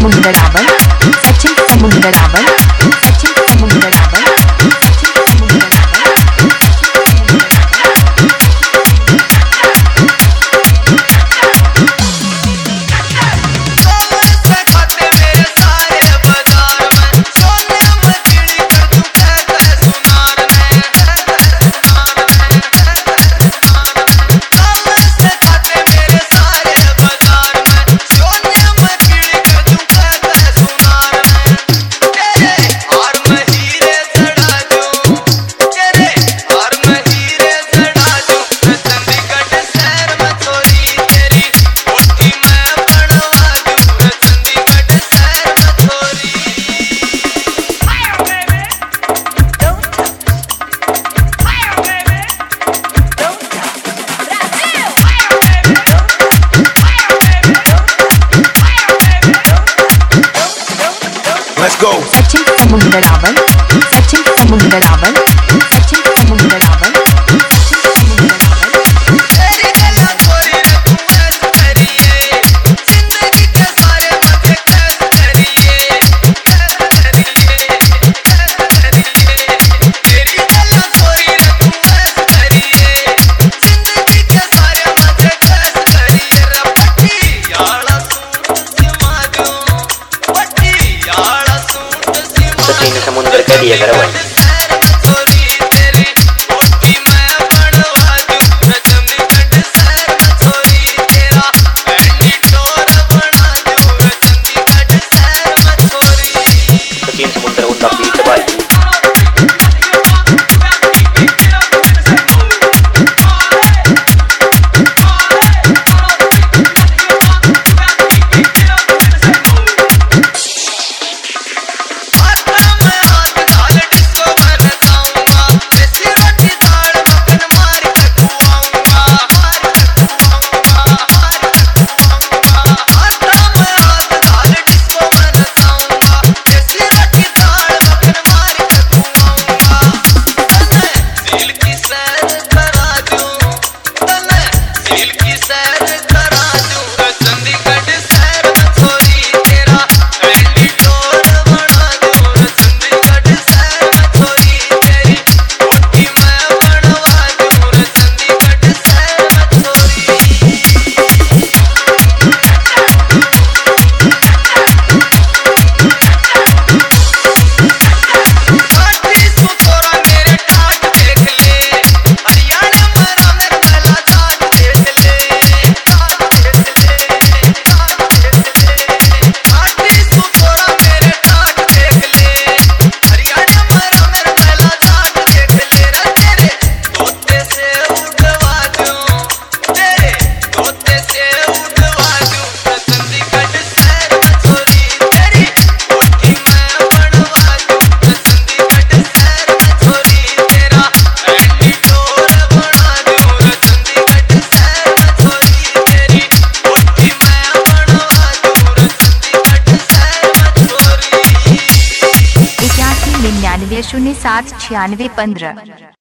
समुद्रावर सचिन समुद्रावर सचिन समुद्रावर Let's go. सचिन समुद्रावर सचिन समुद्रावर सचिन समुद्रावर तेरी गल्ला छोरी ने तू ऐस करिए जिंदगी के सारे मजे कैस करिए तेरी गल्ला छोरी ने तू ऐस करिए जिंदगी के सारे मजे कैस करिए पट्टी याला सूट सिमा दो पट्टी याला सूट सिमा सचिन समुद्र का दिया करो भाई सचिन समुद्र उनका बीच भाई शून्य 7 96 15।